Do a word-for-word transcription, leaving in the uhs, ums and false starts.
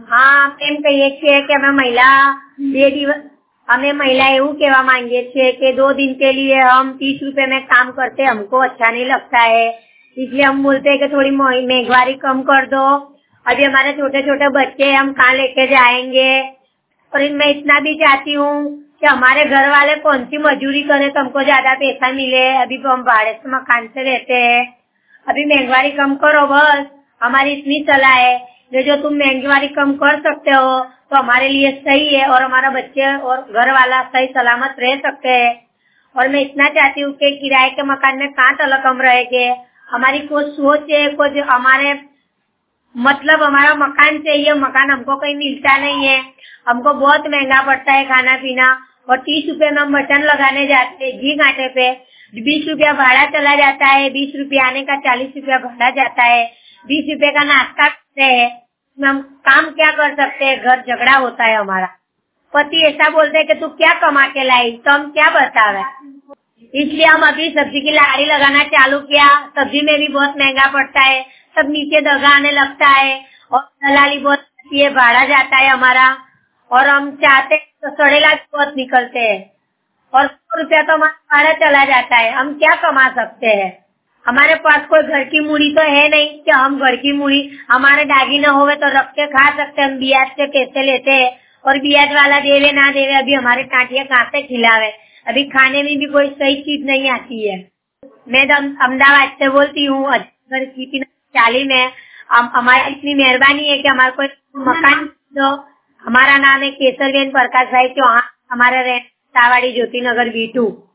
હા એમ કહીએ છીએ કે અમે महिला બે દિવસ हमें महिला એવું કહેવા માંગીએ છીએ कि दो दिन के लिए हम तीस रुपए में काम करते हमको अच्छा नहीं लगता है, इसलिए हम बोलते हैं कि थोड़ी महंगाई कम कर दो। अभी हमारे छोटे छोटे बच्चे हम कहाँ लेके जाएंगे। और मैं इतना भी चाहती हूँ कि हमारे घर वाले कौन सी मजदूरी करे तो हमको ज्यादा पैसा मिले। अभी तो हम भाड़े से मकान से रहते हैं। अभी महंगाई कम करो बस, हमारी इतनी सलाह है। जो जो तुम महंगाई कम कर सकते हो तो हमारे लिए सही है और हमारा बच्चे और घर वाला सही सलामत रह सकते हैं। और मैं इतना चाहती हूँ कि किराए के मकान में कहाँ तलक हम रहेंगे। हमारी कुछ सोच है, कुछ हमारे मतलब हमारा मकान चाहिए, मकान हमको कहीं मिलता नहीं है। हमको बहुत महंगा पड़ता है खाना पीना। और तीस रुपए में हम बटन लगाने जाते हैं घी घाटे पे, बीस रुपया भाड़ा चला जाता है, बीस रुपया आने का चालीस रुपया भाड़ा जाता है, बीस रुपए का नाश्ता करते हैं। हम काम क्या कर सकते हैं, घर झगड़ा होता है हमारा। पति ऐसा बोलते है कि तू क्या कमा के लाई, तो हम क्या बतावे। इसलिए हम अभी सब्जी की लारी लगाना चालू किया। सब्जी में भी बहुत महंगा पड़ता है, सब नीचे दगा आने लगता है और दलाली बहुत आती है, भाड़ा जाता है हमारा। और हम चाहते तो सड़ेला भी बहुत निकलते हैं और सौ रुपया तो हमारा भाड़ा चला जाता है। हम क्या कमा सकते हैं। हमारे पास कोई घर की मूड़ी तो है नहीं कि हम घर की मूड़ी हमारे दागी न होवे तो रख के खा सकते। हम ब्याज से पैसे लेते हैं और ब्याज वाला देवे ना देवे अभी हमारे टाटिया कहाँ से खिलावे। अभी खाने में भी कोई सही चीज नहीं आती है। मैं अहमदाबाद से बोलती हूँ, अजगर की चाली में। हमारी इतनी मेहरबानी है कि हमारे कोई मकान दो। हमारा नाम है केसरबेन प्रकाश भाई चौहान, हमारा सावाड़ी ज्योति नगर बी टू।